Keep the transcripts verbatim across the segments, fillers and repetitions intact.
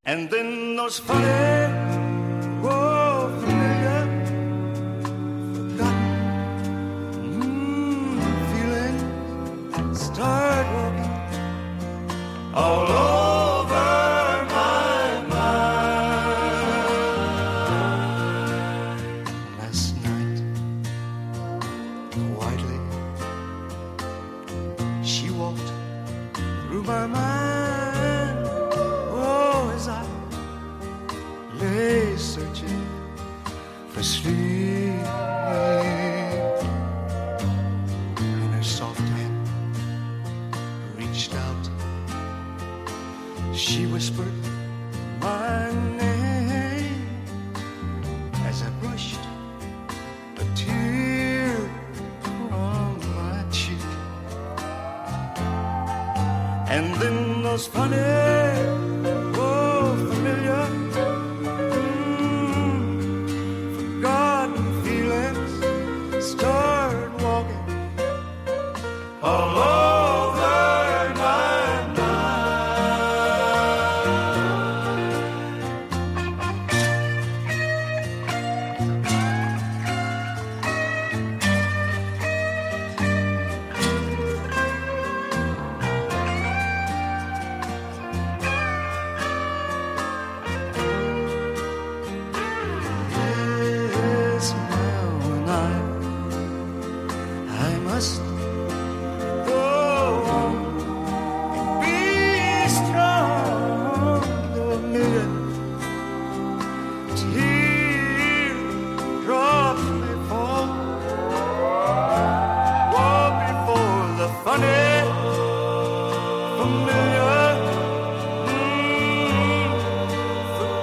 And then those funny, oh, familiar, forgotten mm, feelings start walking all over my mind. Last night, quietly, she walked through my mind. Searching for sleep, and her soft hand reached out. She whispered my name as I brushed a tear from my cheek. And then those funny, oh, familiar start walking all over my yes, now and I I must go on and be strong. Though a million teardrops may fall, war before the funny, familiar, mm,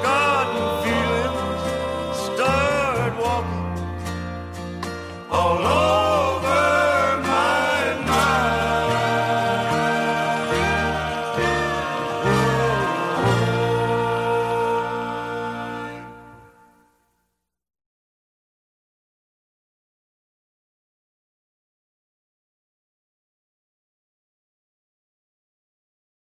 forgotten feelings start walking all over.